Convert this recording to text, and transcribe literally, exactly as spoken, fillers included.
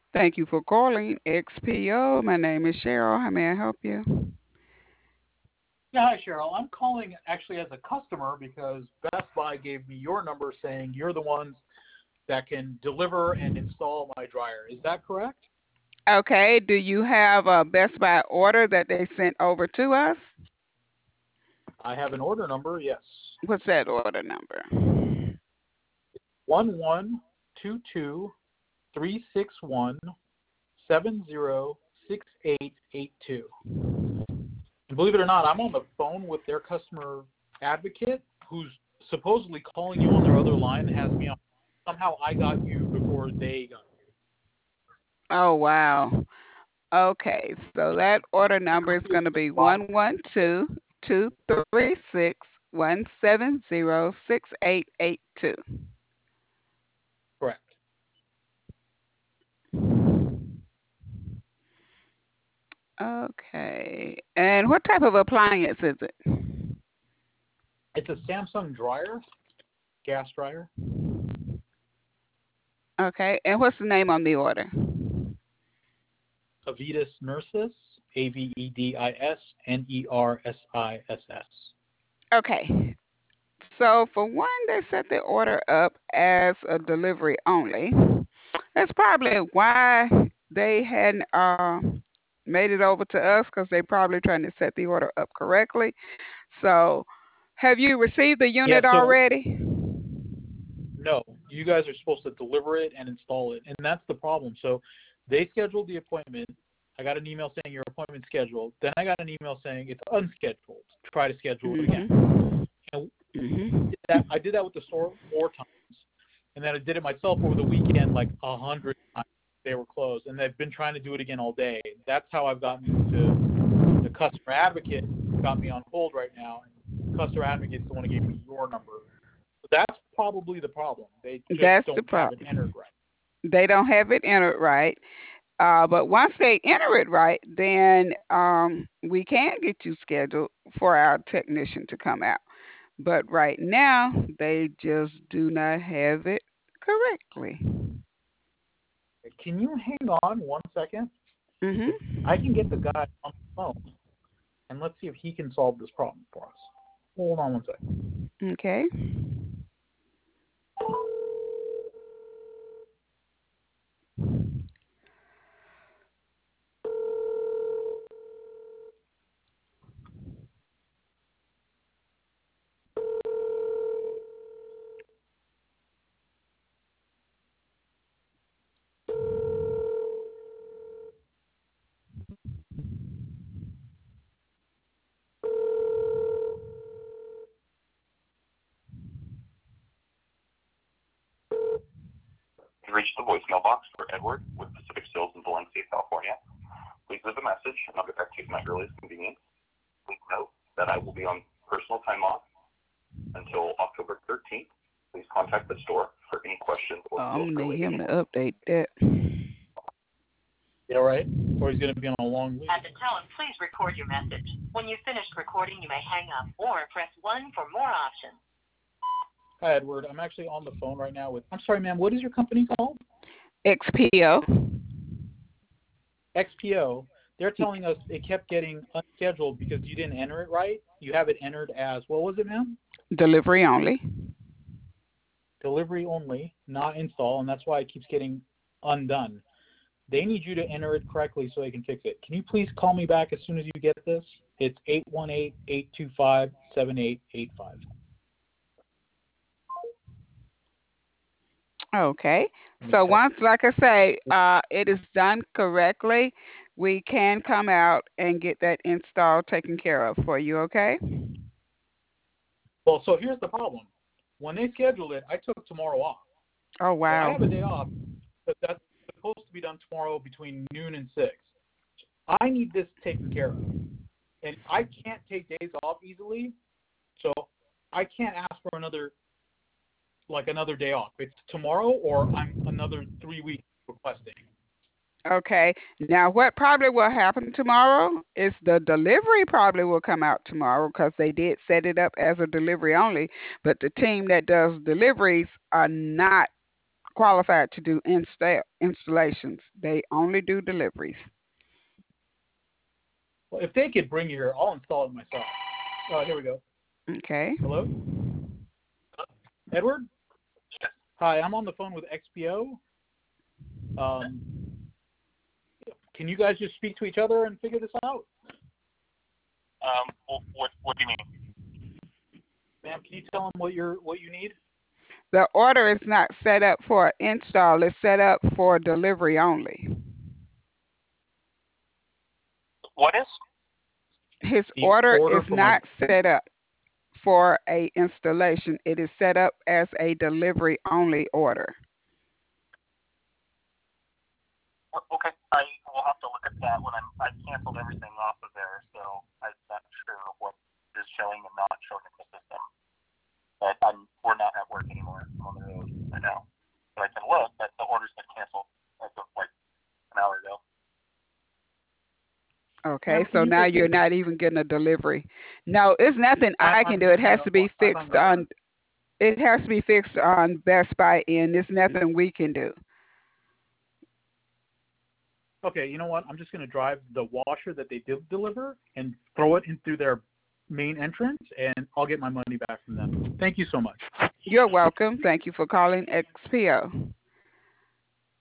Thank you for calling X P O. My name is Cheryl. How may I help you? Yeah, hi Cheryl. I'm calling actually as a customer because Best Buy gave me your number saying you're the ones that can deliver and install my dryer. Is that correct? Okay, do you have a Best Buy order that they sent over to us? I have an order number, yes. What's that order number? One one two two three six one seven zero six eight eight two. And believe it or not, I'm on the phone with their customer advocate who's supposedly calling you on their other line and has me on. Somehow I got you before they got Oh, wow. Okay, so that order number is going to be you. one one two two three six one seven zero six eight eight two. Correct. Okay, and what type of appliance is it? It's a Samsung dryer, gas dryer. Okay, and what's the name on the order? Avidis Nursis, A V E D I S N E R S I S S. Okay, so for one, they set the order up as a delivery only. That's probably why they hadn't uh, made it over to us because they probably trying to set the order up correctly. So, have you received the Yeah, unit so already? no, you guys are supposed to deliver it and install it, and that's the problem. So they scheduled the appointment. I got an email saying your appointment's scheduled. Then I got an email saying it's unscheduled. Try to schedule it again. Mhm. And Mhm. that, I did that with the store four times, and then I did it myself over the weekend like a hundred times. They were closed, and they've been trying to do it again all day. That's how I've gotten to the customer advocate. Got me on hold right now, and the customer advocate's the one who gave me your number. So that's probably the problem. They just That's the don't have it entered problem. right. They don't have it entered right. Uh, but once they enter it right, then um, we can get you scheduled for our technician to come out. But right now, they just do not have it correctly. Can you hang on one second? I can get the Mhm. guy on the phone, and let's see if he can solve this problem for us. Hold on one second. Okay. You reached the voicemail box for Edward with Pacific Stills in Valencia, California. Please leave a message and I'll get back to you at my earliest convenience. Please note that I will be on personal time off until October thirteenth. Please contact the store for any questions or I'm gonna need quote-related him to inquiries. update that. Yeah, right? Or he's going to be on a long leave. At the tone, please record your message. When you've finished recording, you may hang up or press one for more options. Hi, Edward. I'm actually on the phone right now with. I'm sorry, ma'am. What is your company called? X P O. X P O. They're telling us it kept getting unscheduled because you didn't enter it right. You have it entered as what was it, ma'am? Delivery only. Delivery only, not install, and that's why it keeps getting undone. They need you to enter it correctly so they can fix it. Can you please call me back as soon as you get this? It's eight one eight, eight two five, seven eight eight five. Okay. Let me So check. once, like I say, uh, it is done correctly, we can come out and get that install taken care of for you. Okay. Well, so here's the problem. When they scheduled it, I took tomorrow off. Oh So I wow. have a day off, but that's supposed to be done tomorrow between noon and six. I need this taken care of. And I can't take days off easily, so I can't ask for another like another day off. It's tomorrow or I'm another three weeks requesting. Okay. Now, what probably will happen tomorrow is the delivery probably will come out tomorrow because they did set it up as a delivery only. But the team that does deliveries are not qualified to do install installations. They only do deliveries. Well, if they could bring you here, I'll install it myself. Oh, here we go. Okay. Hello? Edward? Yes. Hi, I'm on the phone with X P O. Um, can you guys just speak to each other and figure this out? Um, what, what, what do you mean? Ma'am, can you tell them what you're what you need? The order is not set up for install. It's set up for delivery only. What is? His The order order is for my not set up for a installation. It is set up as a delivery only order. Okay, I will have to look at that when I'm. I canceled everything off of there, so I'm not sure what is showing and not showing in the system. But I'm. We're not at work anymore. I'm on the road right now. But I can look. But the order's been canceled as of like an hour ago. Okay, Ma'am, can so you now just you're not even getting a delivery. No, it's nothing I, I can I'm do. It I has know to be I'm on fixed the on. It has to be fixed on Best Buy end. There's nothing we can do. Okay, you know what? I'm just going to drive the washer that they did deliver and throw it in through their main entrance, and I'll get my money back from them. Thank you so much. You're welcome. Thank you for calling X P O.